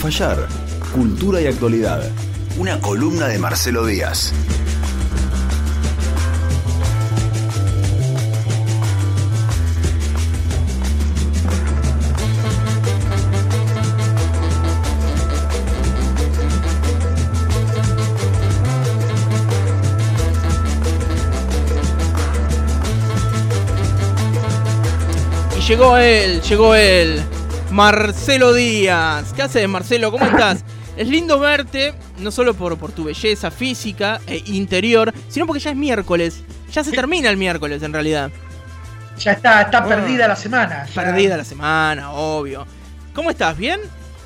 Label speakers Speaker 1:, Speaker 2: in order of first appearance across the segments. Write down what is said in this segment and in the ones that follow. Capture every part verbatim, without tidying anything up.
Speaker 1: fallar. Cultura y actualidad. Una columna de Marcelo Díaz.
Speaker 2: Llegó él, llegó él, Marcelo Díaz. ¿Qué haces, Marcelo? ¿Cómo estás? Es lindo verte, no solo por, por tu belleza física e interior, sino porque ya es miércoles. Ya se termina el miércoles, en realidad.
Speaker 3: Ya está, está
Speaker 2: Oh,
Speaker 3: perdida la semana. Ya.
Speaker 2: Perdida la semana, obvio. ¿Cómo estás? ¿Bien?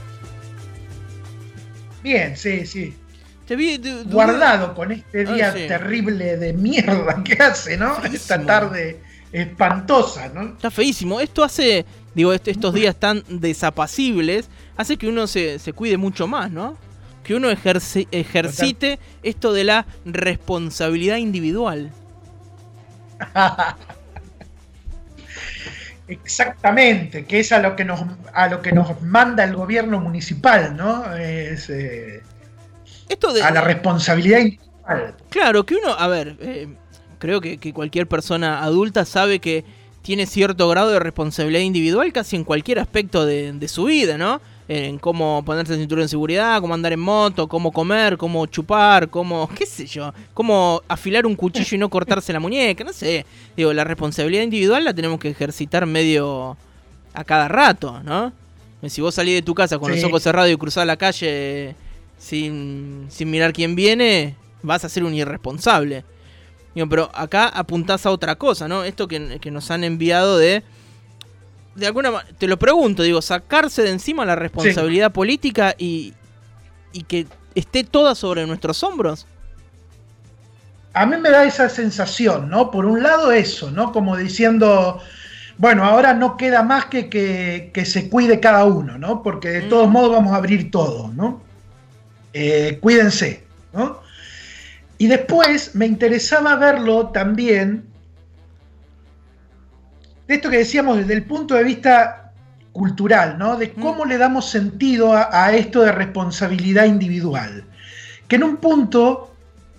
Speaker 3: Bien, sí, sí.
Speaker 2: Te vi du- du-
Speaker 3: Guardado con este día
Speaker 2: Ah, sí.
Speaker 3: terrible de mierda que hace, ¿no?
Speaker 2: Feísimo.
Speaker 3: Esta tarde espantosa, ¿no?
Speaker 2: Está feísimo. Esto hace, digo, est- estos días tan desapacibles, hace que uno se, se cuide mucho más, ¿no? Que uno ejerce- ejercite esto de la responsabilidad individual.
Speaker 3: Exactamente, que es a lo que nos a lo que nos manda el gobierno municipal, ¿no? Es, eh,
Speaker 2: Esto de,
Speaker 3: a la responsabilidad individual.
Speaker 2: Claro, que uno, a ver, eh, creo que, que cualquier persona adulta sabe que tiene cierto grado de responsabilidad individual casi en cualquier aspecto de, de su vida, ¿no? En cómo ponerse el cinturón de seguridad, cómo andar en moto, cómo comer, cómo chupar, cómo, qué sé yo, cómo afilar un cuchillo y no cortarse la muñeca, no sé. Digo, la responsabilidad individual la tenemos que ejercitar medio a cada rato, ¿no? Si vos salís de tu casa con
Speaker 3: Sí.
Speaker 2: los ojos cerrados y cruzás la calle sin, sin mirar quién viene, vas a ser un irresponsable. Digo, pero acá apuntás a otra cosa, ¿no? Esto que, que nos han enviado de... De alguna manera, te lo pregunto, digo, sacarse de encima la responsabilidad política y, y que esté toda sobre nuestros hombros.
Speaker 3: A mí me da esa sensación, ¿no? Por un lado eso, ¿no? Como diciendo, bueno, ahora no queda más que que, que se cuide cada uno, ¿no? Porque de todos
Speaker 2: Mm.
Speaker 3: modos vamos a abrir todo, ¿no? Eh, cuídense, ¿no? Y después me interesaba verlo también, de esto que decíamos desde el punto de vista cultural, ¿no? De cómo le damos sentido a, a esto de responsabilidad individual. Que en un punto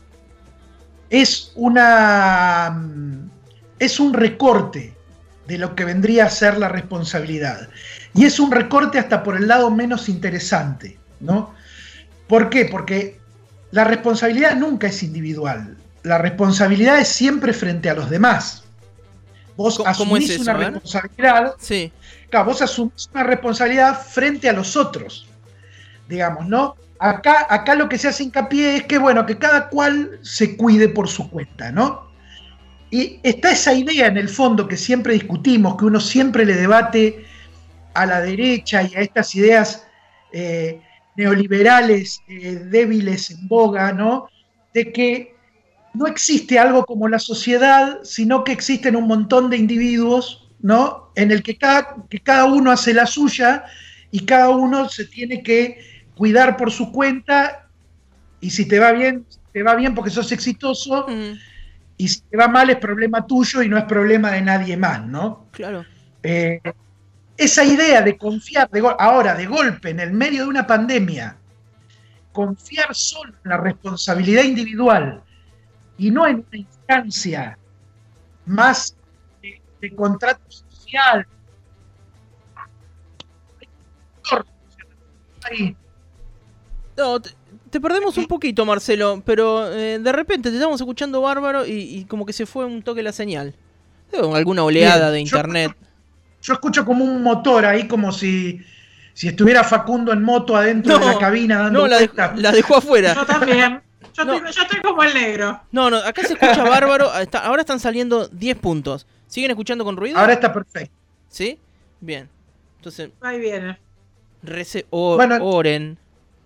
Speaker 3: es una es un recorte de lo que vendría a ser la responsabilidad. Y es un recorte hasta por el lado menos interesante, ¿no? ¿Por qué? Porque la responsabilidad nunca es individual. La responsabilidad es siempre frente a los demás. Vos
Speaker 2: ¿Cómo- cómo es
Speaker 3: asumís
Speaker 2: eso?
Speaker 3: una
Speaker 2: A ver.
Speaker 3: responsabilidad,
Speaker 2: Sí.
Speaker 3: claro, vos asumís una responsabilidad frente a los otros, digamos, ¿no? Acá, acá lo que se hace hincapié es que, bueno, que cada cual se cuide por su cuenta, ¿no? Y está esa idea en el fondo que siempre discutimos, que uno siempre le debate a la derecha y a estas ideas eh, neoliberales eh, débiles en boga, ¿no? De que no existe algo como la sociedad, sino que existen un montón de individuos, ¿no? En el que cada, que cada uno hace la suya y cada uno se tiene que cuidar por su cuenta, y si te va bien, te va bien porque sos exitoso,
Speaker 2: Mm,
Speaker 3: y si te va mal es problema tuyo y no es problema de nadie más, ¿no?
Speaker 2: claro.
Speaker 3: Eh, esa idea de confiar, de go- ahora de golpe, en el medio de una pandemia, confiar solo en la responsabilidad individual y no en una instancia más de, de contrato social. Ahí.
Speaker 2: No, te, te perdemos un poquito, Marcelo, pero eh, de repente te estamos escuchando bárbaro y, y como que se fue un toque la señal. Digo, alguna oleada
Speaker 3: Bien,
Speaker 2: de
Speaker 3: yo-
Speaker 2: internet.
Speaker 3: Yo escucho como un motor ahí, como si, si estuviera Facundo en moto adentro de la cabina dando
Speaker 2: no, la, dej-
Speaker 3: vueltas.
Speaker 2: la dejó afuera.
Speaker 4: Yo también. Yo,
Speaker 2: No.
Speaker 4: estoy, yo estoy como el negro.
Speaker 2: No, no, acá se escucha bárbaro. Está- ahora están saliendo diez puntos. ¿Siguen escuchando con ruido?
Speaker 3: Ahora está perfecto.
Speaker 2: ¿Sí? Bien. Entonces,
Speaker 4: Ahí viene.
Speaker 2: rece, o-
Speaker 3: Bueno.
Speaker 2: oren.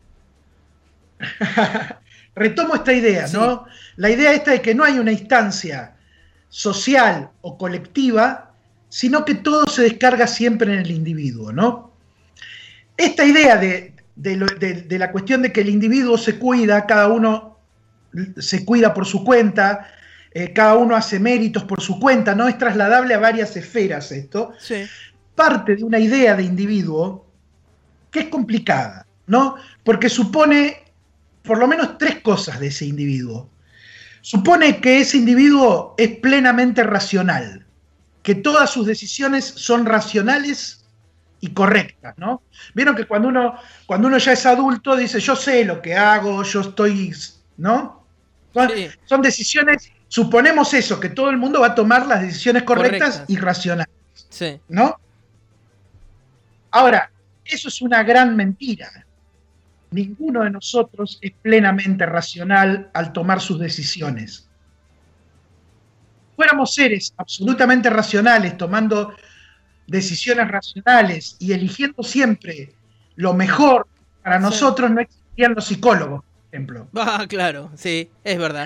Speaker 3: Retomo esta idea,
Speaker 2: Sí.
Speaker 3: ¿no? La idea esta de que no hay una instancia social o colectiva, sino que todo se descarga siempre en el individuo, ¿no? Esta idea de, de, lo- de- de la cuestión de que el individuo se cuida, cada uno se cuida por su cuenta, eh, cada uno hace méritos por su cuenta, ¿no? Es trasladable a varias esferas esto.
Speaker 2: Sí.
Speaker 3: Parte de una idea de individuo que es complicada, ¿no? Porque supone por lo menos tres cosas de ese individuo. Supone que ese individuo es plenamente racional, que todas sus decisiones son racionales y correctas, ¿no? Vieron que cuando uno, cuando uno ya es adulto dice, yo sé lo que hago, yo estoy, ¿no? Son,
Speaker 2: Sí.
Speaker 3: son decisiones, suponemos eso, que todo el mundo va a tomar las decisiones correctas,
Speaker 2: Correctas.
Speaker 3: y racionales,
Speaker 2: Sí.
Speaker 3: ¿no? Ahora, eso es una gran mentira. Ninguno de nosotros es plenamente racional al tomar sus decisiones. Fuéramos seres absolutamente racionales, tomando decisiones racionales y eligiendo siempre lo mejor para
Speaker 2: Sí.
Speaker 3: nosotros, no existirían los psicólogos, por ejemplo.
Speaker 2: Ah, claro, sí, es verdad.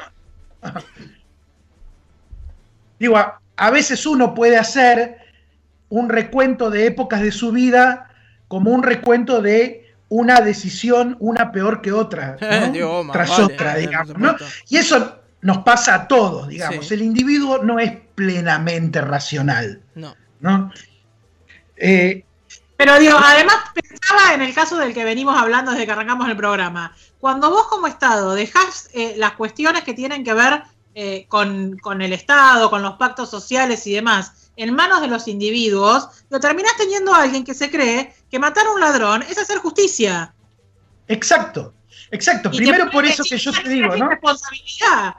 Speaker 3: Digo, a, a veces uno puede hacer un recuento de épocas de su vida como un recuento de una decisión, una peor que otra, ¿no?
Speaker 2: Digo, más
Speaker 3: tras
Speaker 2: vale,
Speaker 3: otra,
Speaker 2: por
Speaker 3: digamos, ¿no?
Speaker 2: supuesto.
Speaker 3: Y eso nos pasa a todos, digamos.
Speaker 2: Sí.
Speaker 3: El individuo no es plenamente racional,
Speaker 2: No.
Speaker 3: ¿no? Eh,
Speaker 4: Pero digo, además pensaba en el caso del que venimos hablando desde que arrancamos el programa. Cuando vos como Estado dejás eh, las cuestiones que tienen que ver eh, con, con el Estado, con los pactos sociales y demás, en manos de los individuos, lo terminás teniendo a alguien que se cree que matar a un ladrón es hacer justicia.
Speaker 3: exacto, exacto.
Speaker 4: Y
Speaker 3: Primero
Speaker 4: te
Speaker 3: por
Speaker 4: ponen
Speaker 3: eso que yo
Speaker 4: encima
Speaker 3: te digo,
Speaker 4: esa
Speaker 3: ¿no?
Speaker 4: responsabilidad.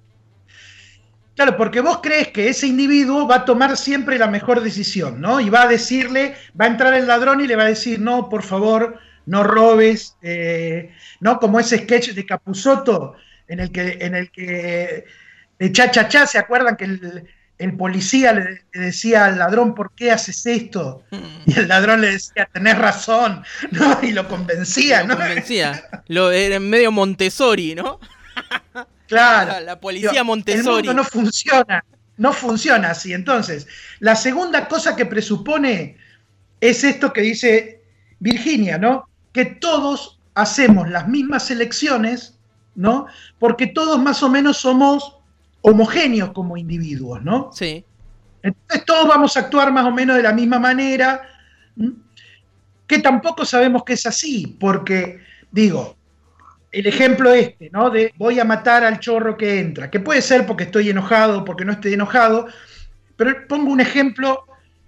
Speaker 3: Claro, porque vos crees que ese individuo va a tomar siempre la mejor decisión, ¿no? Y va a decirle, va a entrar el ladrón y le va a decir, no, por favor, no robes, eh, ¿no? Como ese sketch de Capusotto, en el que, en el que de Cha Cha Cha, ¿se acuerdan que el, el policía le, le decía al ladrón, ¿por qué haces esto? Y el ladrón le decía, tenés razón, ¿no? Y lo convencía,
Speaker 2: Lo
Speaker 3: ¿no?
Speaker 2: convencía. Lo, era medio Montessori, ¿no?
Speaker 3: Claro.
Speaker 2: La, la policía
Speaker 3: Digo,
Speaker 2: Montessori.
Speaker 3: El mundo no funciona, no funciona así. Entonces, la segunda cosa que presupone es esto que dice Virginia, ¿no? Que todos hacemos las mismas elecciones, ¿no? Porque todos más o menos somos homogéneos como individuos, ¿no?
Speaker 2: Sí.
Speaker 3: Entonces todos vamos a actuar más o menos de la misma manera, ¿m? Que tampoco sabemos que es así, porque, digo, el ejemplo este, ¿no? De voy a matar al chorro que entra, que puede ser porque estoy enojado, porque no estoy enojado, pero pongo un ejemplo,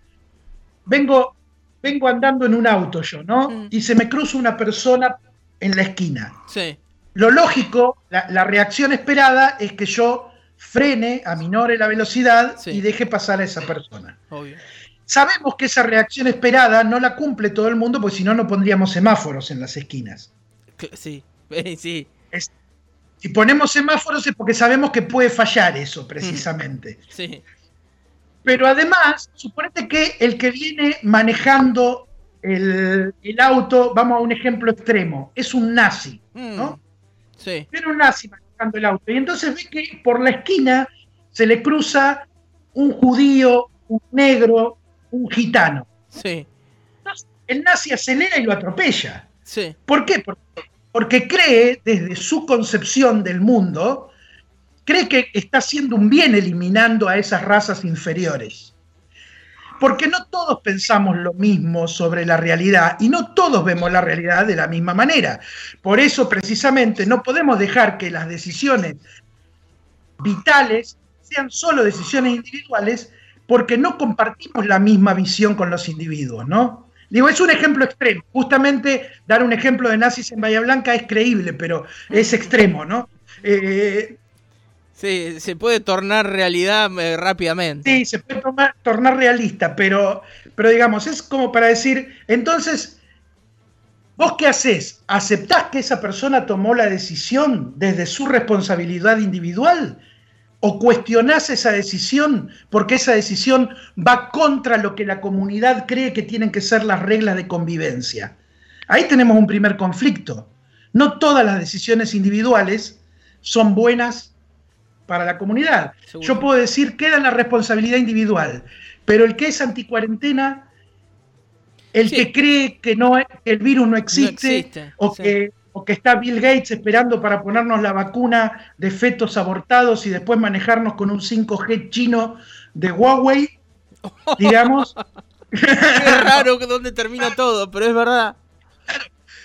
Speaker 3: vengo, vengo andando en un auto yo, ¿no?
Speaker 2: Mm.
Speaker 3: Y se me cruza una persona en la esquina.
Speaker 2: Sí.
Speaker 3: Lo lógico, la, la reacción esperada es que yo frene, aminore la velocidad
Speaker 2: Sí.
Speaker 3: y deje pasar a esa persona.
Speaker 2: Obvio.
Speaker 3: Sabemos que esa reacción esperada no la cumple todo el mundo, porque si no, no pondríamos semáforos en las esquinas.
Speaker 2: Cl- Sí. Eh, sí.
Speaker 3: Es- si ponemos semáforos es porque sabemos que puede fallar eso, precisamente.
Speaker 2: Sí.
Speaker 3: Pero además, suponete que el que viene manejando el, el auto, vamos a un ejemplo extremo, es un nazi,
Speaker 2: Mm.
Speaker 3: ¿no?
Speaker 2: Sí.
Speaker 3: Viene un nazi manejando el auto, y entonces ve que por la esquina se le cruza un judío, un negro, un gitano.
Speaker 2: Sí.
Speaker 3: Entonces, el nazi acelera y lo atropella.
Speaker 2: Sí.
Speaker 3: ¿Por qué? Porque, porque cree, desde su concepción del mundo, cree que está haciendo un bien eliminando a esas razas inferiores. Porque no todos pensamos lo mismo sobre la realidad y no todos vemos la realidad de la misma manera. Por eso, precisamente, no podemos dejar que las decisiones vitales sean solo decisiones individuales, porque no compartimos la misma visión con los individuos, ¿no? Digo, es un ejemplo extremo. Justamente dar un ejemplo de nazis en Bahía Blanca es creíble, pero es extremo, ¿no? Eh,
Speaker 2: Sí, se puede tornar realidad eh, rápidamente.
Speaker 3: sí, se puede tomar- tornar realista, pero, pero digamos, es como para decir, entonces, ¿vos qué haces? ¿Aceptás que esa persona tomó la decisión desde su responsabilidad individual? ¿O cuestionás esa decisión porque esa decisión va contra lo que la comunidad cree que tienen que ser las reglas de convivencia? Ahí tenemos un primer conflicto. No todas las decisiones individuales son buenas para la comunidad.
Speaker 2: Seguro.
Speaker 3: Yo puedo decir, queda en la responsabilidad individual, pero el que es anticuarentena, el
Speaker 2: Sí.
Speaker 3: que cree que, no, que el virus no existe,
Speaker 2: No existe,
Speaker 3: o,
Speaker 2: sí.
Speaker 3: que, o que está Bill Gates esperando para ponernos la vacuna de fetos abortados y después manejarnos con un cinco G chino de Huawei, digamos.
Speaker 2: Qué raro que dónde termina todo, pero es verdad.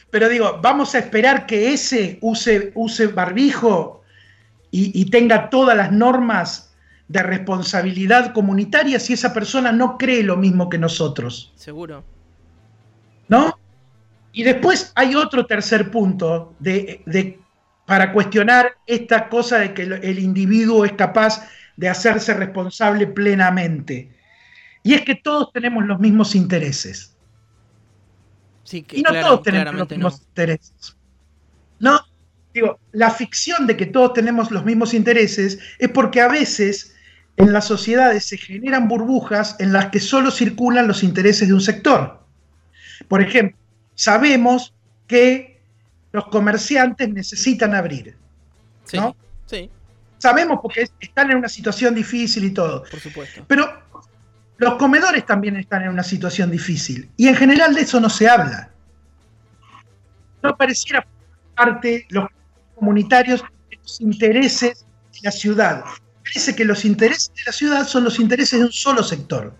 Speaker 3: Pero digo, vamos a esperar que ese use, use barbijo y, y tenga todas las normas de responsabilidad comunitaria si esa persona no cree lo mismo que nosotros.
Speaker 2: Seguro.
Speaker 3: ¿No? Y después hay otro tercer punto de, de, para cuestionar esta cosa de que el, el individuo es capaz de hacerse responsable plenamente. Y es que todos tenemos los mismos intereses.
Speaker 2: Sí, que
Speaker 3: y no
Speaker 2: clara,
Speaker 3: todos tenemos los mismos
Speaker 2: no.
Speaker 3: intereses. No, digo, la ficción de que todos tenemos los mismos intereses es porque a veces en las sociedades se generan burbujas en las que solo circulan los intereses de un sector. Por ejemplo, sabemos que los comerciantes necesitan abrir, ¿no?
Speaker 2: Sí, sí.
Speaker 3: Sabemos porque están en una situación difícil y todo.
Speaker 2: Por supuesto.
Speaker 3: Pero los comedores también están en una situación difícil. Y en general de eso no se habla. No pareciera parte los comunitarios de los intereses de la ciudad. Parece que los intereses de la ciudad son los intereses de un solo sector.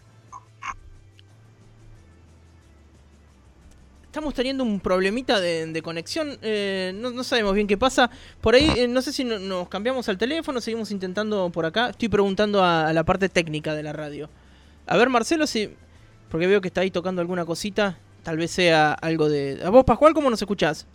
Speaker 2: Estamos teniendo un problemita de, de conexión, eh, no, no sabemos bien qué pasa. Por ahí, eh, no sé si no, nos cambiamos al teléfono, seguimos intentando por acá. Estoy preguntando a, a la parte técnica de la radio. A ver, Marcelo, si porque veo que está ahí tocando alguna cosita, tal vez sea algo de... ¿A vos, Pascual, cómo nos escuchás?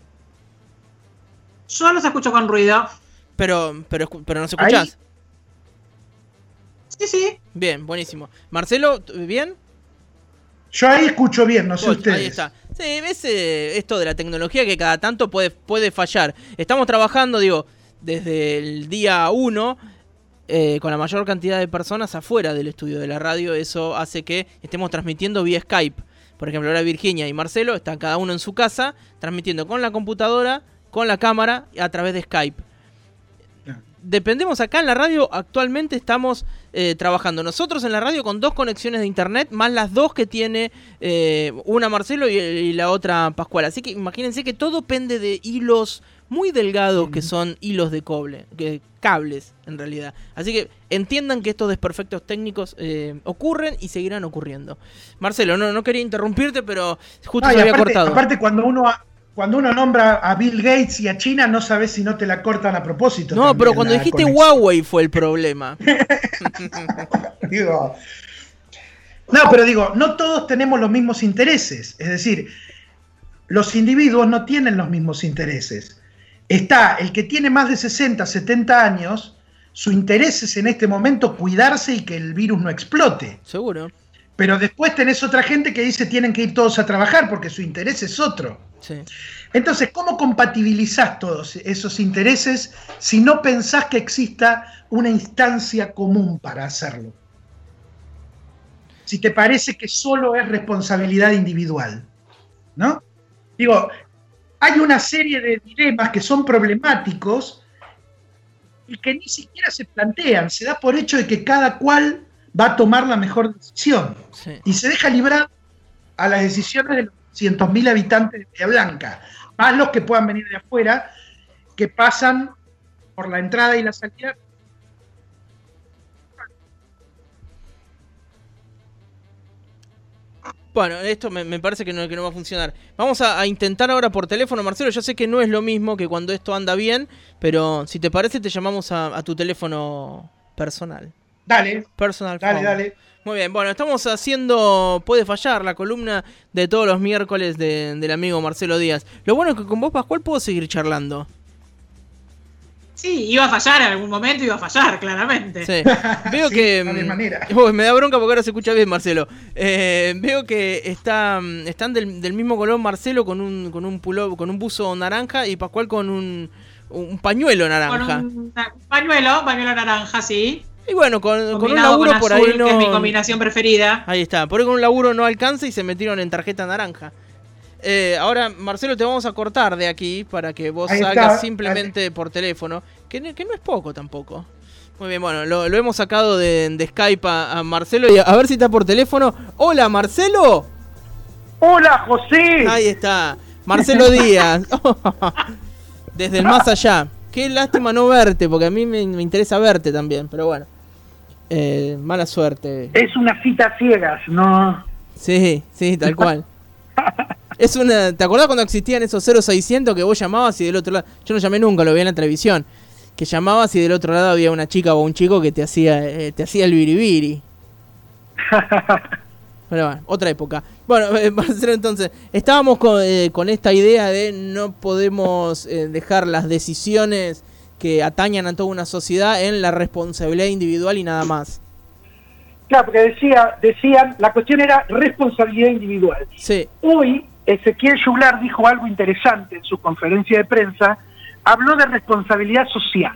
Speaker 4: Yo los escucho con ruido.
Speaker 2: Pero, pero, pero ¿nos escuchás?
Speaker 4: Ahí. Sí, sí.
Speaker 2: Bien, buenísimo. Marcelo, ¿bien?
Speaker 3: Yo ahí escucho bien, no sé
Speaker 2: Vos,
Speaker 3: ustedes.
Speaker 2: Ahí está. Sí, es eh, esto de la tecnología que cada tanto puede, puede fallar. Estamos trabajando, digo, desde el día uno eh, con la mayor cantidad de personas afuera del estudio de la radio. Eso hace que estemos transmitiendo vía Skype. Por ejemplo, ahora Virginia y Marcelo están cada uno en su casa transmitiendo con la computadora, con la cámara a través de Skype. Dependemos acá en la radio, actualmente estamos eh, trabajando nosotros en la radio con dos conexiones de internet, más las dos que tiene eh, una Marcelo y, y la otra Pascual. Así que imagínense que todo pende de hilos muy delgados que son hilos de cobre, que, cables en realidad. Así que entiendan que estos desperfectos técnicos eh, ocurren y seguirán ocurriendo. Marcelo, no, no quería interrumpirte, pero justo
Speaker 3: no,
Speaker 2: se había
Speaker 3: aparte,
Speaker 2: cortado.
Speaker 3: Aparte cuando uno... Ha... Cuando uno nombra a Bill Gates y a China, no sabes si no te la cortan a propósito.
Speaker 2: No, pero cuando dijiste conexión. Huawei fue el problema.
Speaker 3: digo, no, pero digo, no todos tenemos los mismos intereses. Es decir, los individuos no tienen los mismos intereses. Está el que tiene más de sesenta, setenta años, su interés es en este momento cuidarse y que el virus no explote.
Speaker 2: Seguro.
Speaker 3: Pero después tenés otra gente que dice tienen que ir todos a trabajar porque su interés es otro.
Speaker 2: Sí.
Speaker 3: Entonces, ¿cómo compatibilizás todos esos intereses si no pensás que exista una instancia común para hacerlo? Si te parece que solo es responsabilidad individual, ¿no? Digo, hay una serie de dilemas que son problemáticos y que ni siquiera se plantean. Se da por hecho de que cada cual va a tomar la mejor decisión. Sí. Y se deja librar a las decisiones de los cientos mil habitantes de Bahía Blanca, más los que puedan venir de afuera, que pasan por la entrada y la salida.
Speaker 2: Bueno, esto me, me parece que no, que no va a funcionar. Vamos a, a intentar ahora por teléfono, Marcelo. Yo sé que no es lo mismo que cuando esto anda bien, pero si te parece te llamamos a, a tu teléfono personal.
Speaker 3: Dale,
Speaker 2: personal
Speaker 3: dale,
Speaker 2: phone.
Speaker 3: dale.
Speaker 2: Muy bien, bueno, estamos haciendo Puede Fallar, la columna de todos los miércoles de, del amigo Marcelo Díaz. Lo bueno es que con vos, Pascual, puedo seguir charlando.
Speaker 4: Sí, iba a fallar en algún momento, iba a fallar, claramente.
Speaker 2: Sí, veo
Speaker 3: sí,
Speaker 2: que...
Speaker 3: de manera.
Speaker 2: Oh, me da bronca porque ahora se escucha bien, Marcelo. Eh, veo que está, están del, del mismo color Marcelo con un con un pulo, con un buzo naranja y Pascual con un, un pañuelo naranja.
Speaker 4: Con un pañuelo, pañuelo naranja, sí.
Speaker 2: Y bueno, con, con un laburo
Speaker 4: con
Speaker 2: por
Speaker 4: azul,
Speaker 2: ahí no...
Speaker 4: que es mi combinación preferida.
Speaker 2: Ahí está, por ahí con un laburo no alcanza y se metieron en tarjeta naranja. Eh, ahora, Marcelo, te vamos a cortar de aquí para que vos
Speaker 3: ahí
Speaker 2: hagas
Speaker 3: está,
Speaker 2: simplemente
Speaker 3: ahí.
Speaker 2: por teléfono, que, que no es poco tampoco. Muy bien, bueno, lo, lo hemos sacado de, de Skype a, a Marcelo y a, a ver si está por teléfono. Hola, Marcelo.
Speaker 5: Hola, José.
Speaker 2: Ahí está, Marcelo Díaz. Desde el más allá. Qué lástima no verte, porque a mí me, me interesa verte también, pero bueno. Eh, mala suerte.
Speaker 5: Es una cita ciegas, ¿no?
Speaker 2: Sí, sí, tal cual. Es una, ¿te acordás cuando existían esos cero seiscientos que vos llamabas y del otro lado? Yo no llamé nunca, lo vi en la televisión. Que llamabas y del otro lado había una chica o un chico que te hacía eh, te hacía el biribiri. Pero bueno, otra época. Bueno, eh, Marcelo, entonces, estábamos con, eh, con esta idea de no podemos eh, dejar las decisiones que atañan a toda una sociedad en la responsabilidad individual y nada más.
Speaker 5: Claro, porque decía, decían, la cuestión era responsabilidad individual.
Speaker 2: Sí.
Speaker 5: Hoy, Ezequiel Juglar dijo algo interesante en su conferencia de prensa, habló de responsabilidad social.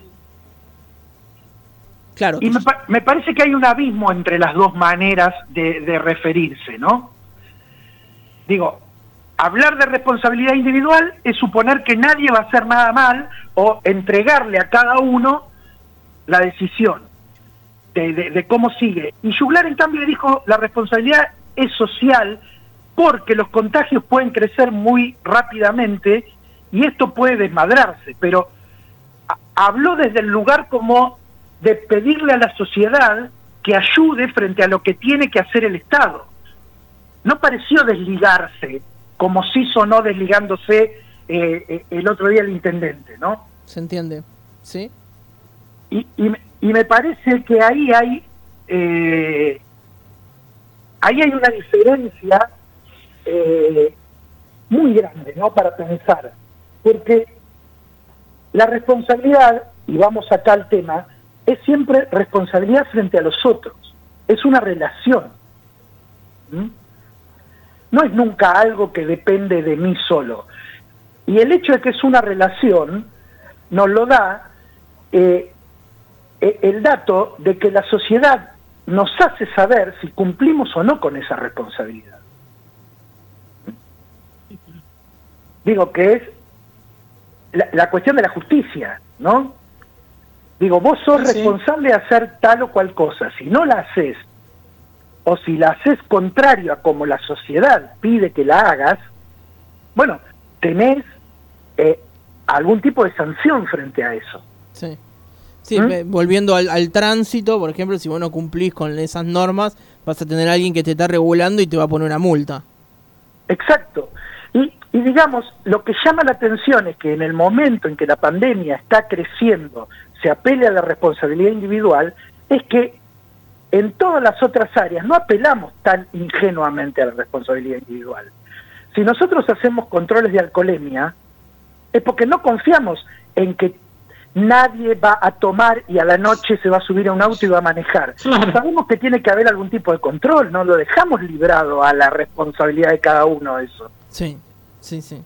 Speaker 2: Claro.
Speaker 5: Y me, me parece que hay un abismo entre las dos maneras de, de referirse, ¿no? Digo, hablar de responsabilidad individual es suponer que nadie va a hacer nada mal o entregarle a cada uno la decisión de, de, de cómo sigue. Y Juglar, en cambio, dijo la responsabilidad es social porque los contagios pueden crecer muy rápidamente y esto puede desmadrarse, pero a, habló desde el lugar como de pedirle a la sociedad que ayude frente a lo que tiene que hacer el Estado. No pareció desligarse, como sí sonó desligándose eh, eh, el otro día el intendente, ¿no?
Speaker 2: Se entiende, ¿sí?
Speaker 5: Y, y, y me parece que ahí hay eh, ahí hay una diferencia eh, muy grande, ¿no? Para pensar, porque la responsabilidad, y vamos acá al tema, es siempre responsabilidad frente a los otros, es una relación. ¿Mm? No es nunca algo que depende de mí solo. Y el hecho de que es una relación nos lo da eh, el dato de que la sociedad nos hace saber si cumplimos o no con esa responsabilidad. Digo que es la, la cuestión de la justicia, ¿no? Digo, vos sos
Speaker 4: Sí.
Speaker 5: responsable de hacer tal o cual cosa. Si no la haces, o si la haces contrario a como la sociedad pide que la hagas, bueno, tenés eh, algún tipo de sanción frente a eso.
Speaker 2: Sí. Sí,
Speaker 5: ¿Mm?
Speaker 2: eh, volviendo al, al tránsito, por ejemplo, si vos no cumplís con esas normas, vas a tener a alguien que te está regulando y te va a poner una multa.
Speaker 5: Exacto. Y, y digamos, lo que llama la atención es que en el momento en que la pandemia está creciendo, se apele a la responsabilidad individual, es que en todas las otras áreas no apelamos tan ingenuamente a la responsabilidad individual. Si nosotros hacemos controles de alcoholemia, es porque no confiamos en que nadie va a tomar y a la noche se va a subir a un auto y va a manejar.
Speaker 4: Claro.
Speaker 5: Sabemos que tiene que haber algún tipo de control, no lo dejamos librado a la responsabilidad de cada uno eso.
Speaker 2: Sí, sí, sí.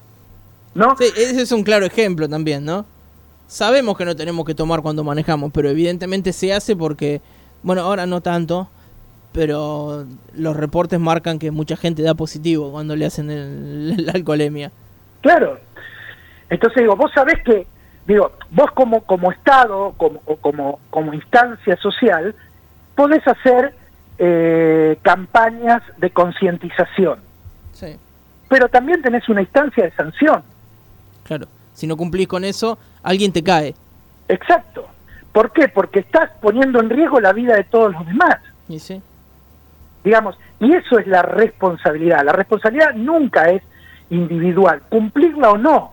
Speaker 5: ¿No?
Speaker 2: Sí, ese es un claro ejemplo también, ¿no? Sabemos que no tenemos que tomar cuando manejamos, pero evidentemente se hace porque, bueno, ahora no tanto, pero los reportes marcan que mucha gente da positivo cuando le hacen el, la alcoholemia.
Speaker 5: Claro. Entonces digo, vos sabés que, digo, vos como, como Estado, como, o como, como instancia social, podés hacer eh, campañas de concientización,
Speaker 2: Sí,
Speaker 5: pero también tenés una instancia de sanción.
Speaker 2: claro. Si no cumplís con eso, alguien te cae.
Speaker 5: Exacto. ¿Por qué? Porque estás poniendo en riesgo la vida de todos los demás.
Speaker 2: ¿Y sí?
Speaker 5: Digamos, y eso es la responsabilidad. La responsabilidad nunca es individual. Cumplirla o no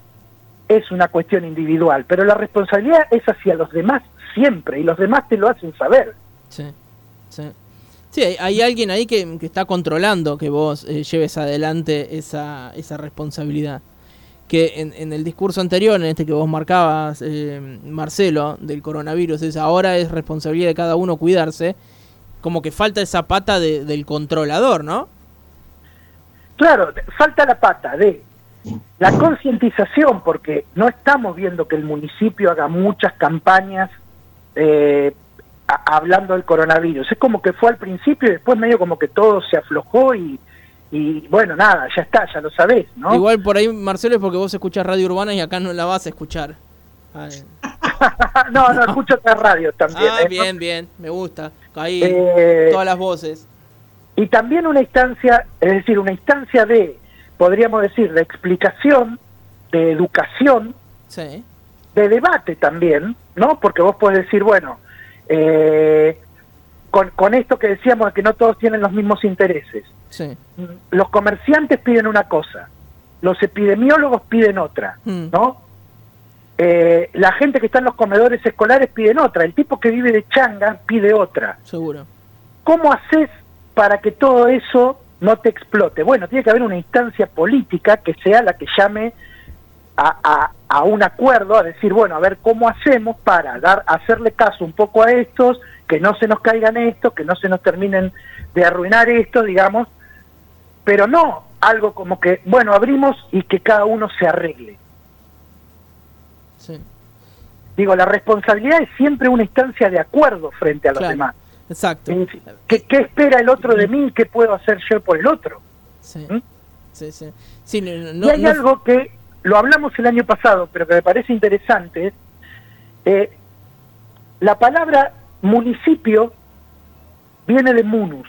Speaker 5: es una cuestión individual, pero la responsabilidad es hacia los demás siempre, y los demás te lo hacen saber.
Speaker 2: Sí, sí. Sí, hay, hay alguien ahí que, que está controlando que vos eh, lleves adelante esa, esa responsabilidad. Que en, en el discurso anterior, en este que vos marcabas, eh, Marcelo, del coronavirus, es ahora es responsabilidad de cada uno cuidarse, como que falta esa pata de, del controlador, ¿no?
Speaker 5: Claro, falta la pata de la concientización, porque no estamos viendo que el municipio haga muchas campañas eh, a, hablando del coronavirus. Es como que fue al principio y después medio como que todo se aflojó y, y bueno, nada, ya está, ya lo sabés, ¿no?
Speaker 2: Igual por ahí, Marcelo, es porque vos escuchás Radio Urbana y acá no la vas a escuchar. Ay.
Speaker 5: no, no, escucho otra radio también.
Speaker 2: Ah,
Speaker 5: ¿eh?
Speaker 2: bien, bien, me gusta. Ahí,
Speaker 5: Eh,
Speaker 2: todas las voces.
Speaker 5: Y también una instancia, es decir, una instancia de, podríamos decir, de explicación, de educación,
Speaker 2: Sí,
Speaker 5: de debate también, ¿no? Porque vos podés decir, bueno, eh, con, con esto que decíamos de que no todos tienen los mismos intereses.
Speaker 2: Sí.
Speaker 5: Los comerciantes piden una cosa, los epidemiólogos piden otra,
Speaker 2: Mm.
Speaker 5: ¿no? Eh, la gente que está en los comedores escolares piden otra, el tipo que vive de changa pide otra.
Speaker 2: Seguro.
Speaker 5: ¿Cómo haces para que todo eso no te explote? Bueno, tiene que haber una instancia política que sea la que llame a, a, a un acuerdo, a decir, bueno, a ver cómo hacemos para dar hacerle caso un poco a estos, que no se nos caigan estos, que no se nos terminen de arruinar esto, digamos, pero no algo como que, bueno, abrimos y que cada uno se arregle.
Speaker 2: Sí.
Speaker 5: Digo, la responsabilidad es siempre una instancia de acuerdo frente a los
Speaker 2: Claro.
Speaker 5: demás.
Speaker 2: Exacto.
Speaker 5: ¿Qué, ¿Qué espera el otro de mí? ¿Qué puedo hacer yo por el otro?
Speaker 2: Sí.
Speaker 5: ¿Mm?
Speaker 2: Sí, sí. Sí, no, no-
Speaker 5: Y hay
Speaker 2: no-
Speaker 5: algo que lo hablamos el año pasado, pero que me parece interesante. Eh, la palabra municipio viene de munus.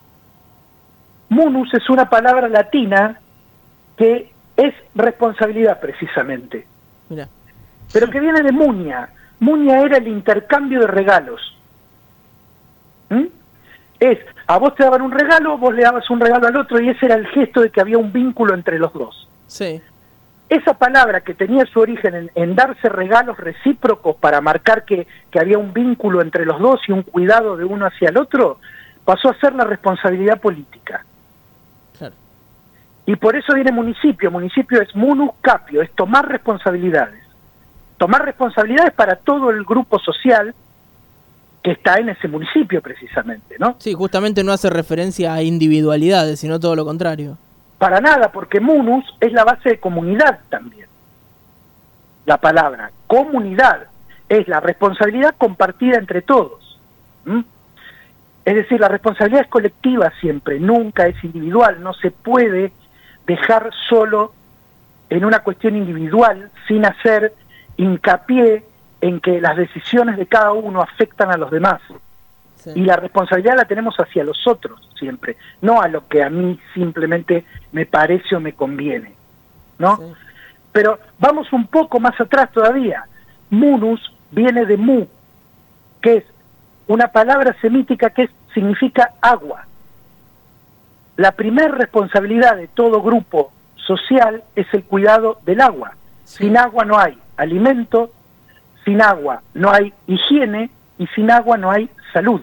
Speaker 5: Munus es una palabra latina que es responsabilidad precisamente,
Speaker 2: Mirá.
Speaker 5: pero que viene de muña. Muña era el intercambio de regalos. ¿Mm? Es, a vos te daban un regalo, vos le dabas un regalo al otro, y ese era el gesto de que había un vínculo entre los dos.
Speaker 2: Sí.
Speaker 5: Esa palabra que tenía su origen en, en darse regalos recíprocos para marcar que, que había un vínculo entre los dos y un cuidado de uno hacia el otro, pasó a ser la responsabilidad política.
Speaker 2: Claro.
Speaker 5: Y por eso viene municipio. Municipio es munus capio, es tomar responsabilidades. Tomar responsabilidades para todo el grupo social que está en ese municipio precisamente, ¿no?
Speaker 2: Sí, justamente no hace referencia a individualidades, sino todo lo contrario.
Speaker 5: Para nada, porque munus es la base de comunidad también. La palabra comunidad es la responsabilidad compartida entre todos. ¿Mm? Es decir, la responsabilidad es colectiva siempre, nunca es individual. No se puede dejar solo en una cuestión individual sin hacer hincapié en que las decisiones de cada uno afectan a los demás.
Speaker 2: Sí.
Speaker 5: Y la responsabilidad la tenemos hacia los otros siempre, no a lo que a mí simplemente me parece o me conviene, ¿no?
Speaker 2: Sí.
Speaker 5: Pero vamos un poco más atrás todavía. Munus viene de mu, que es una palabra semítica que es, significa agua. La primera responsabilidad de todo grupo social es el cuidado del agua.
Speaker 2: Sí.
Speaker 5: Sin agua no hay alimento, sin agua no hay higiene y sin agua no hay salud.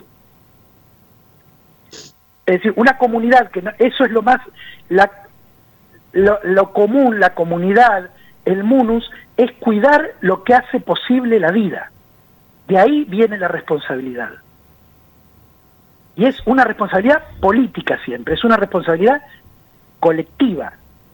Speaker 5: Es decir, una comunidad, que no, eso es lo más, la, lo, lo común, la comunidad, el munus, es cuidar lo que hace posible la vida. De ahí viene la responsabilidad. Y es una responsabilidad política siempre, es una responsabilidad colectiva.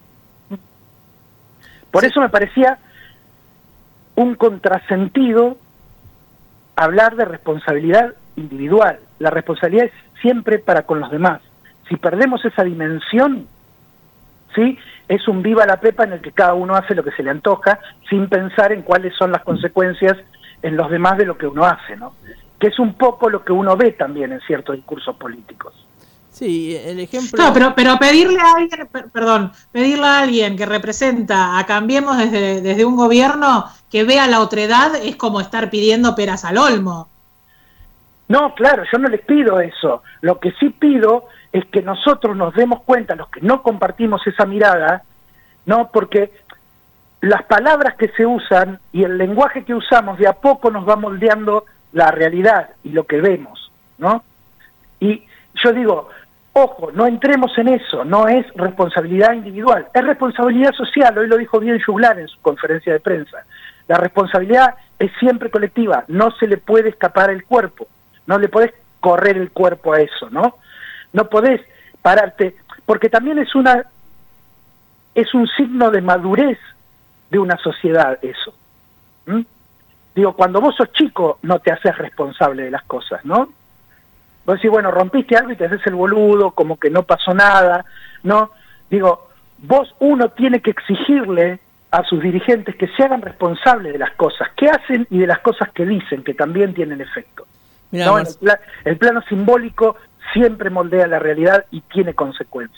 Speaker 5: Por eso me parecía un contrasentido hablar de responsabilidad individual. La responsabilidad es siempre para con los demás. Si perdemos esa dimensión, ¿sí?, es un viva la pepa en el que cada uno hace lo que se le antoja sin pensar en cuáles son las consecuencias en los demás de lo que uno hace, ¿no? Que es un poco lo que uno ve también en ciertos discursos políticos.
Speaker 2: Sí, el ejemplo...
Speaker 4: No, pero, pero pedirle a alguien, per- perdón, pedirle a alguien que representa a Cambiemos desde, desde un gobierno que vea la otredad es como estar pidiendo peras al olmo.
Speaker 5: No, claro, yo no les pido eso. Lo que sí pido es que nosotros nos demos cuenta, los que no compartimos esa mirada, ¿no? Porque las palabras que se usan y el lenguaje que usamos de a poco nos va moldeando la realidad y lo que vemos, ¿no? Y yo digo, ojo, no entremos en eso, no es responsabilidad individual, es responsabilidad social. Hoy lo dijo bien Juglar en su conferencia de prensa. La responsabilidad es siempre colectiva, no se le puede escapar el cuerpo, no le podés correr el cuerpo a eso, ¿no? No podés pararte, porque también es una es un signo de madurez de una sociedad eso. ¿Mm? Digo, cuando vos sos chico no te haces responsable de las cosas, ¿no? Vos decís, bueno, rompiste algo y te haces el boludo, como que no pasó nada, ¿no? Digo, vos uno tiene que exigirle a sus dirigentes que se hagan responsables de las cosas que hacen y de las cosas que dicen, que también tienen efecto.
Speaker 2: Mirá,
Speaker 5: ¿No? El, pla- el plano simbólico siempre moldea la realidad y tiene consecuencias.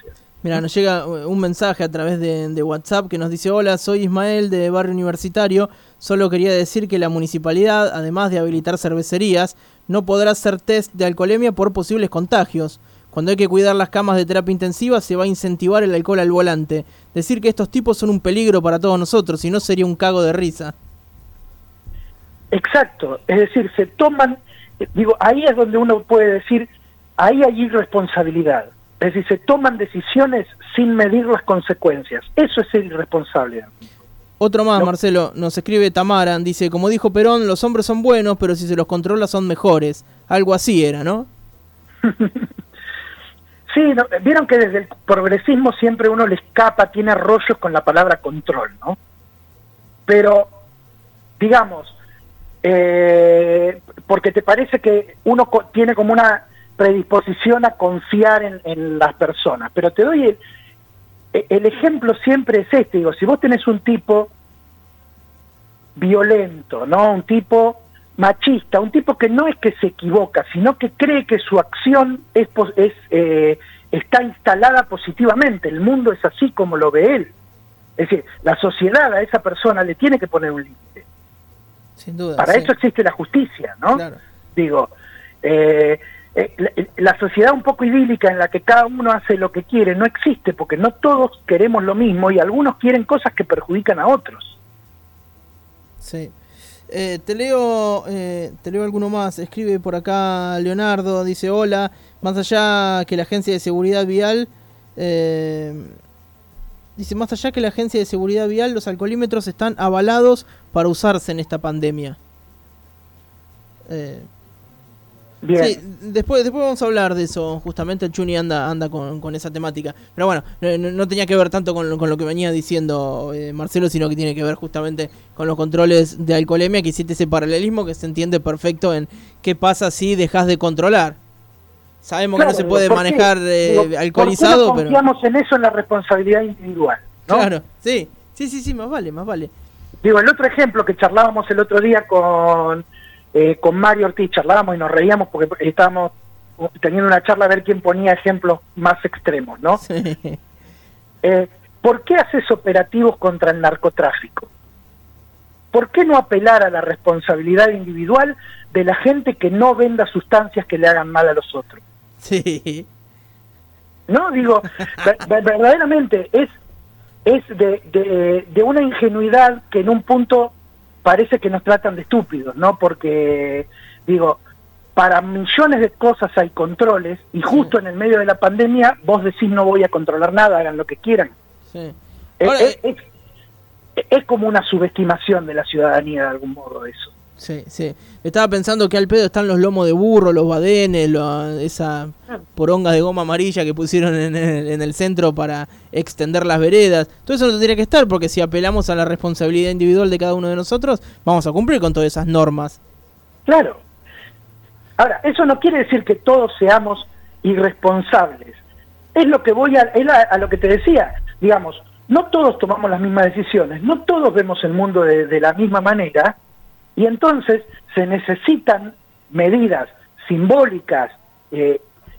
Speaker 2: Mira, nos llega un mensaje a través de, de WhatsApp que nos dice: hola, soy Ismael de Barrio Universitario. Solo quería decir que la municipalidad, además de habilitar cervecerías, no podrá hacer test de alcoholemia por posibles contagios. Cuando hay que cuidar las camas de terapia intensiva, se va a incentivar el alcohol al volante. Decir que estos tipos son un peligro para todos nosotros, si no sería un cago de risa.
Speaker 5: Exacto, es decir, se toman, digo, ahí es donde uno puede decir, ahí hay irresponsabilidad. Es decir, se toman decisiones sin medir las consecuencias. Eso es ser irresponsable.
Speaker 2: Otro más,
Speaker 5: no.
Speaker 2: Marcelo, nos escribe Tamara, dice: como dijo Perón, los hombres son buenos, pero si se los controla son mejores. Algo así era, ¿no?
Speaker 5: Sí, no, vieron que desde el progresismo siempre uno le escapa, tiene rollos con la palabra control, ¿no? Pero, digamos, eh, porque te parece que uno co- tiene como una predisposición a confiar en, en las personas, pero te doy el, el ejemplo siempre es este, digo, si vos tenés un tipo violento, ¿no? Un tipo machista, un tipo que no es que se equivoca, sino que cree que su acción es, es eh, está instalada positivamente, el mundo es así como lo ve él. Es decir, la sociedad a esa persona le tiene que poner un límite.
Speaker 2: Sin duda.
Speaker 5: Para
Speaker 2: sí.
Speaker 5: eso existe la justicia, ¿no?
Speaker 2: Claro.
Speaker 5: Digo, eh, eh, la, la sociedad un poco idílica en la que cada uno hace lo que quiere no existe, porque no todos queremos lo mismo y algunos quieren cosas que perjudican a otros.
Speaker 2: Sí. Eh, te leo eh, te leo alguno más. Escribe por acá Leonardo, dice: hola, más allá que la agencia de seguridad vial eh, dice, más allá que la agencia de seguridad vial, los alcoholímetros están avalados para usarse en esta pandemia. Eh,
Speaker 5: Bien.
Speaker 2: Sí, después, después vamos a hablar de eso. Justamente el Chuni anda anda con, con esa temática. Pero bueno, no, no tenía que ver tanto con, con lo que venía diciendo eh, Marcelo, sino que tiene que ver justamente con los controles de alcoholemia, que hiciste ese paralelismo que se entiende perfecto en qué pasa si dejas de controlar. Sabemos claro, que no se puede manejar eh, digo, alcoholizado,
Speaker 5: ¿por qué no confiamos pero... en eso, en la responsabilidad individual, ¿no?
Speaker 2: Claro, sí, sí, sí, sí, más vale, más vale.
Speaker 5: Digo, el otro ejemplo que charlábamos el otro día con... Eh, con Mario Ortiz charlábamos y nos reíamos porque estábamos teniendo una charla a ver quién ponía ejemplos más extremos, ¿no?
Speaker 2: Sí.
Speaker 5: Eh, ¿Por qué haces operativos contra el narcotráfico? ¿Por qué no apelar a la responsabilidad individual de la gente que no venda sustancias que le hagan mal a los otros?
Speaker 2: Sí.
Speaker 5: No, digo, ver, verdaderamente es, es de, de, de una ingenuidad que en un punto... parece que nos tratan de estúpidos, ¿no? Porque, digo, para millones de cosas hay controles y justo sí. en el medio de la pandemia vos decís no voy a controlar nada, hagan lo que quieran.
Speaker 2: Sí.
Speaker 5: Ahora, es, es, es, es como una subestimación de la ciudadanía de algún modo eso.
Speaker 2: Sí, sí. Estaba pensando que al pedo están los lomos de burro, los badenes, lo, esa poronga de goma amarilla que pusieron en el, en el centro para extender las veredas. Todo eso no tendría que estar, porque si apelamos a la responsabilidad individual de cada uno de nosotros, vamos a cumplir con todas esas normas.
Speaker 5: Claro. Ahora, eso no quiere decir que todos seamos irresponsables. Es lo que voy a, es a, a lo que te decía, digamos, no todos tomamos las mismas decisiones, no todos vemos el mundo de, de la misma manera. Y entonces se necesitan medidas simbólicas, eh,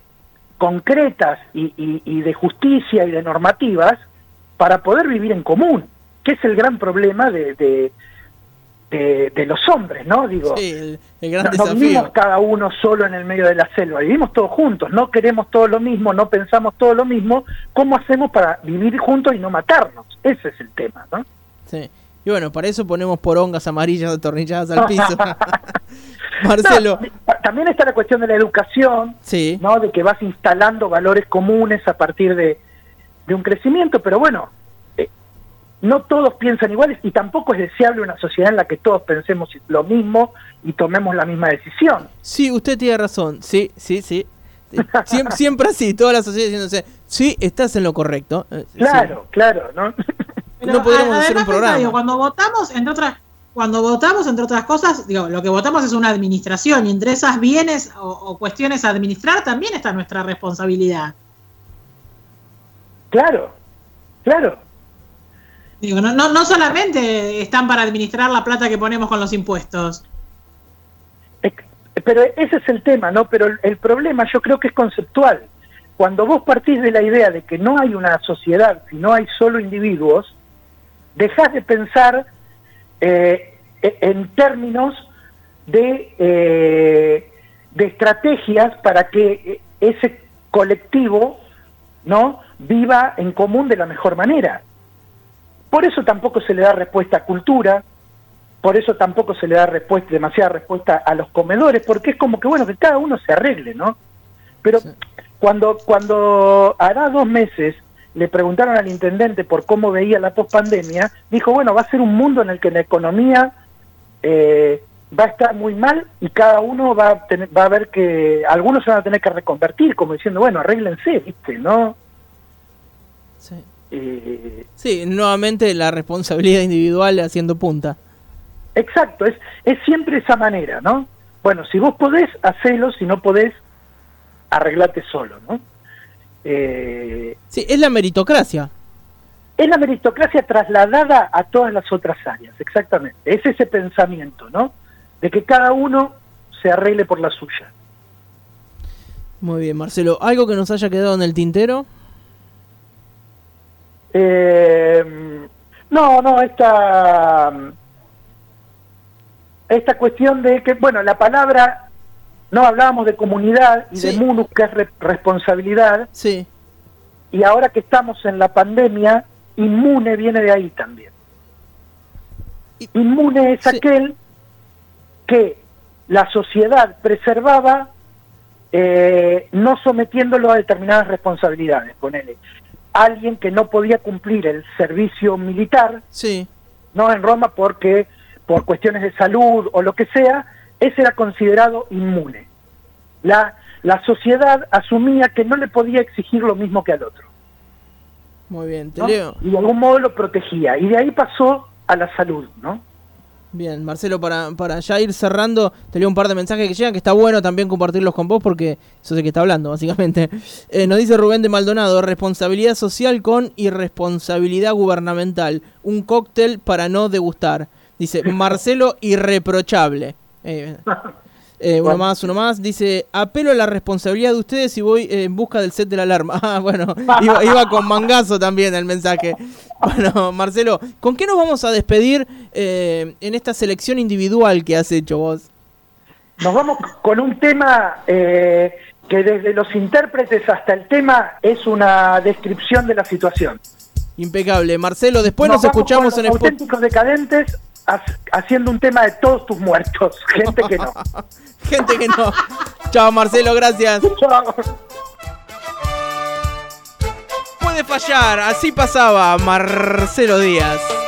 Speaker 5: concretas y, y, y de justicia y de normativas para poder vivir en común, que es el gran problema de, de, de, de los hombres, ¿no? Digo,
Speaker 2: sí, el, el gran
Speaker 5: no,
Speaker 2: desafío.
Speaker 5: No vivimos cada uno solo en el medio de la selva, vivimos todos juntos, no queremos todo lo mismo, no pensamos todo lo mismo. ¿Cómo hacemos para vivir juntos y no matarnos? Ese es el tema, ¿no?
Speaker 2: Sí. Y bueno, para eso ponemos porongas amarillas atornilladas al piso. Marcelo.
Speaker 5: No, también está la cuestión de la educación,
Speaker 2: sí.
Speaker 5: ¿no? De que vas instalando valores comunes a partir de, de un crecimiento, pero bueno, eh, no todos piensan iguales y tampoco es deseable una sociedad en la que todos pensemos lo mismo y tomemos la misma decisión.
Speaker 2: Sí, usted tiene razón, sí, sí, sí. Siempre, siempre así, toda la sociedad diciéndose, sí, estás en lo correcto.
Speaker 5: Claro,
Speaker 2: sí.
Speaker 5: claro, ¿no?
Speaker 4: Pero
Speaker 2: no podríamos hacer un programa.
Speaker 4: Digo, cuando votamos, entre otras, cuando votamos, entre otras cosas, digo, lo que votamos es una administración y entre esas bienes o, o cuestiones a administrar también está nuestra responsabilidad.
Speaker 5: Claro, claro.
Speaker 4: Digo, no, no, no solamente están para administrar la plata que ponemos con los impuestos.
Speaker 5: Pero ese es el tema, ¿no? Pero el, el problema yo creo que es conceptual. cuando vos partís de la idea de que no hay una sociedad, sino hay solo individuos, dejás de pensar eh, en términos de, eh, de estrategias para que ese colectivo, ¿no?, viva en común de la mejor manera. Por eso tampoco se le da respuesta a cultura, por eso tampoco se le da respuesta, demasiada respuesta a los comedores, porque es como que, bueno, que cada uno se arregle, ¿no? Pero sí. cuando, cuando hará dos meses le preguntaron al intendente por cómo veía la pospandemia, dijo, bueno, va a ser un mundo en el que la economía eh, va a estar muy mal y cada uno va a, tener, va a ver que algunos se van a tener que reconvertir, como diciendo, bueno, arréglense, ¿viste? ¿No?
Speaker 2: Sí.
Speaker 5: Eh,
Speaker 2: sí, nuevamente la responsabilidad individual haciendo punta.
Speaker 5: Exacto, es, es siempre esa manera, ¿no? Bueno, si vos podés, hacelo, si no podés, arreglate solo, ¿no? Eh,
Speaker 2: sí, es la meritocracia.
Speaker 5: Es la meritocracia trasladada a todas las otras áreas, exactamente. Es ese pensamiento, ¿no? De que cada uno se arregle por la suya.
Speaker 2: Muy bien, Marcelo. ¿Algo que nos haya quedado en el tintero?
Speaker 5: Eh, no, no, esta... esta cuestión de que, bueno, la palabra, no hablábamos de comunidad y sí. de munus, que es re responsabilidad,
Speaker 2: sí.
Speaker 5: y ahora que estamos en la pandemia, inmune viene de ahí también. Y, inmune es sí. aquel que la sociedad preservaba eh, no sometiéndolo a determinadas responsabilidades, ponele. Alguien que no podía cumplir el servicio militar,
Speaker 2: sí.
Speaker 5: no en Roma porque... por cuestiones de salud o lo que sea, ese era considerado inmune. La, la sociedad asumía que no le podía exigir lo mismo que al otro.
Speaker 2: Muy bien, te
Speaker 5: ¿no?
Speaker 2: leo.
Speaker 5: Y de algún modo lo protegía. Y de ahí pasó a la salud, ¿no?
Speaker 2: Bien, Marcelo, para, para ya ir cerrando, te leo un par de mensajes que llegan, que está bueno también compartirlos con vos porque sos el que está hablando, básicamente. Eh, nos dice Rubén de Maldonado, responsabilidad social con irresponsabilidad gubernamental. Un cóctel para no degustar. Dice, Marcelo irreprochable. Eh, eh, uno más, uno más. Dice, apelo a la responsabilidad de ustedes y voy eh, en busca del set de la alarma. Ah, bueno, iba, iba con mangazo también el mensaje. Bueno, Marcelo, ¿con qué nos vamos a despedir eh, en esta selección individual que has hecho vos?
Speaker 5: Nos vamos con un tema eh, que desde los intérpretes hasta el tema es una descripción de la situación.
Speaker 2: Impecable. Marcelo, después nos,
Speaker 5: nos
Speaker 2: escuchamos
Speaker 5: con
Speaker 2: en
Speaker 5: los auténticos decadentes haciendo un tema de todos tus muertos. Gente que no.
Speaker 2: Gente que no. Chao, Marcelo, gracias.
Speaker 5: Chao.
Speaker 2: Puede fallar, así pasaba Marcelo Díaz.